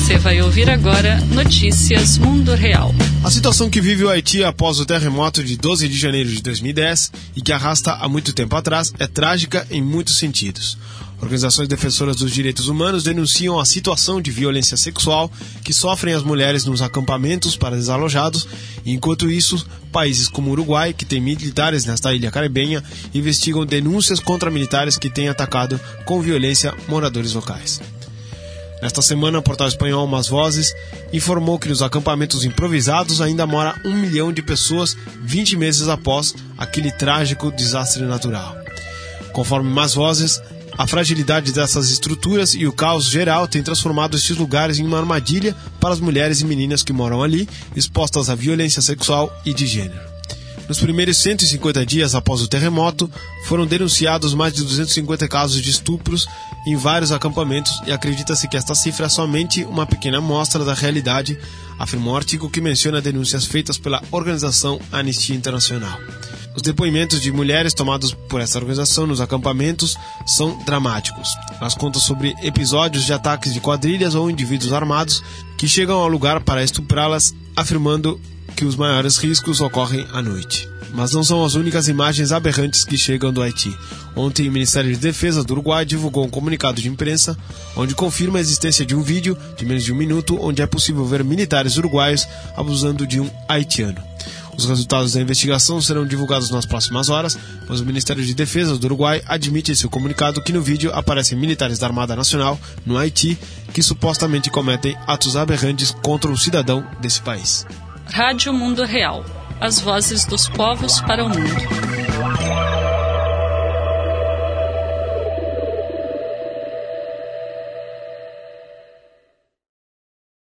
Você vai ouvir agora Notícias Mundo Real. A situação que vive o Haiti após o terremoto de 12 de janeiro de 2010 e que arrasta há muito tempo atrás é trágica em muitos sentidos. Organizações defensoras dos direitos humanos denunciam a situação de violência sexual que sofrem as mulheres nos acampamentos para desalojados, e enquanto isso, países como o Uruguai, que tem militares nesta ilha caribenha, investigam denúncias contra militares que têm atacado com violência moradores locais. Nesta semana, o portal espanhol Más Vozes informou que nos acampamentos improvisados ainda mora 1 milhão de pessoas 20 meses após aquele trágico desastre natural. Conforme Más Vozes, a fragilidade dessas estruturas e o caos geral têm transformado estes lugares em uma armadilha para as mulheres e meninas que moram ali, expostas à violência sexual e de gênero. Nos primeiros 150 dias após o terremoto, foram denunciados mais de 250 casos de estupros em vários acampamentos e acredita-se que esta cifra é somente uma pequena amostra da realidade, afirmou um artigo que menciona denúncias feitas pela organização Anistia Internacional. Os depoimentos de mulheres tomados por essa organização nos acampamentos são dramáticos. Elas contam sobre episódios de ataques de quadrilhas ou indivíduos armados que chegam ao lugar para estuprá-las, afirmando que os maiores riscos ocorrem à noite. Mas não são as únicas imagens aberrantes que chegam do Haiti. Ontem, o Ministério de Defesa do Uruguai divulgou um comunicado de imprensa onde confirma a existência de um vídeo de menos de 1 minuto onde é possível ver militares uruguaios abusando de um haitiano. Os resultados da investigação serão divulgados nas próximas horas, mas o Ministério de Defesa do Uruguai admite em seu comunicado que no vídeo aparecem militares da Armada Nacional, no Haiti, que supostamente cometem atos aberrantes contra um cidadão desse país. Rádio Mundo Real. As vozes dos povos para o mundo.